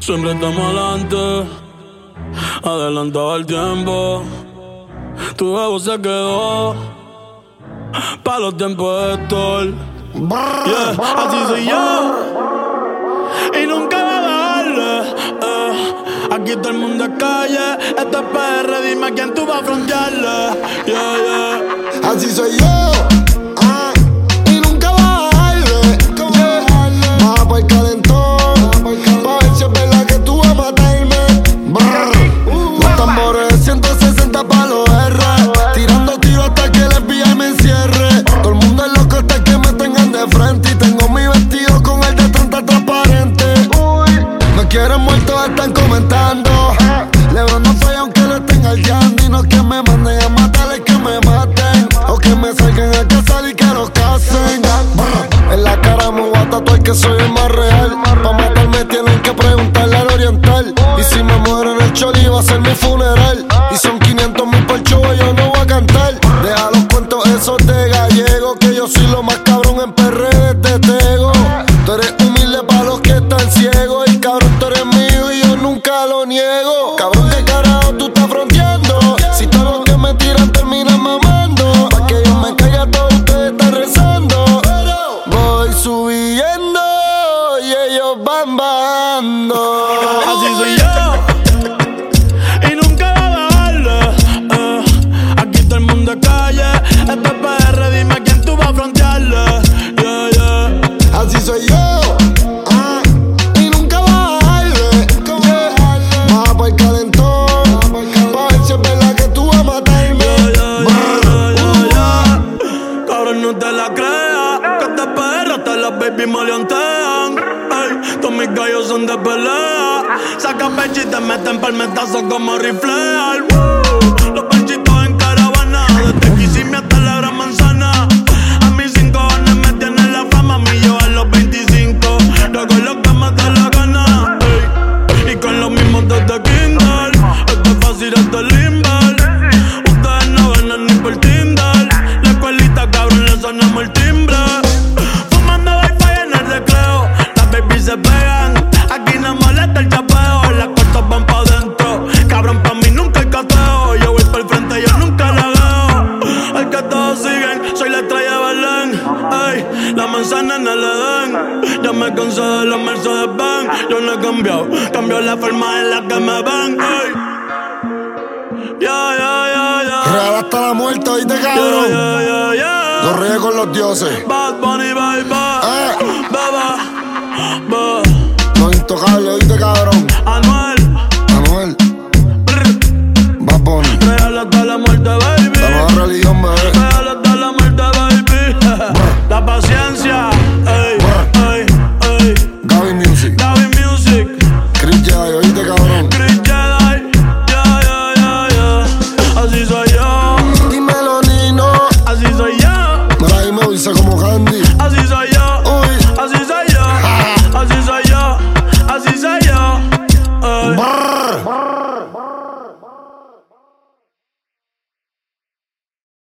Siempre estamos adelante, adelantado el tiempo. Tu ego se quedó pa' los tiempos de Thor. Yeah, así soy yo y nunca va a bajarle. Aquí todo el mundo es calle, esto es PR, dime a quién tú vas a frontearle. Yeah, yeah. Así soy yo. Y nunca va a bajarle. Baja pa' el calentón, pa' ver si es verdad que tú vas a matarme. Los tambores de 160 pa' los R, tirando tiros hasta que el FBI me encierre. Todo el mundo es loco hasta que me tengan de frente. Y tengo mi vestido con el de 30 transparente. Me quieren muerto, están comentando. Lebron no falla aunque lo estén hallando. Y no es que me manden a matar, es que me maten. O que me salgan a casar y que los casen. En la cara me voy a tatuar que soy el más real. Pa' matarme tienen que preguntarle al oriental. Y si me muero en el choli va a ser mi funeral. Y son 500,000 por show, yo no voy a cantar. Deja los cuentos esos de gallego, que yo soy lo más cabrón en PR de Tego. Tú eres humilde pa' los que están ciegos. Y cabrón, tú eres mío y yo nunca lo niego. Cabrón, ¿qué carajo tú estás fronteando? Si todos los que me tiran terminan mamando. Pa' que yo me caiga, todos ustedes están rezando. Voy subiendo y ellos van bajando. Así soy yo y nunca va a bajarle. Aquí todo el mundo es calle, esto es PR, dime a quién tú vas a frontearle. Yeah, yeah. Así soy yo. Y nunca va a bajarle. Baja pa' el calentón, pa' ver si es verdad que tú vas a matarme. Cabrón, no te la creas, que te perro hasta las baby maleantean. Ey, todos mis gallos son de pelea. Saca pecho y te meten palmetazos como riflear. Los pechitos en caravana, desde Kissimmee hasta la Gran Manzana. A mis 5 años me tienen la fama, a mí yo a los 25. Luego lo que me da la gana, ey. Y con los mismos desde Kindle. Esto es fácil, esto es limber. Ustedes no ganan ni por Tinder. La escuelita, cabrón, le sonamos el timbre. Fumando wifi en el recreo. Las babies se pegan, aquí no molesta el chapeo. Las cortas van pa' dentro, cabrón, pa' mí nunca hay cateo. Yo voy por el frente, yo nunca la veo. El que todos siguen, soy la estrella de Belén. Ey, la manzana en el Edén. Ya me cansé de los Mercedes-Benz. Yo no he cambiado, cambio la forma en la que me ven. Ey, yeah. Real hasta la muerte, oíste, cabrón. Yeah. Los reyes con los dioses. Bad Bunny, baby. Baba. Los intocables, oíste, cabrón. Anuel. Bad Bunny. Real hasta la muerte, baby. La nueva religión, bebé. Real hasta la muerte, baby. La paciencia. Ey. Gaby Music. Chris Jedi, oíste, cabrón. Chris Jedi. Yeah. Así soy yo. Dímelo, Nino. Así soy yo. Por ahí me dice como Candy. Así soy yo.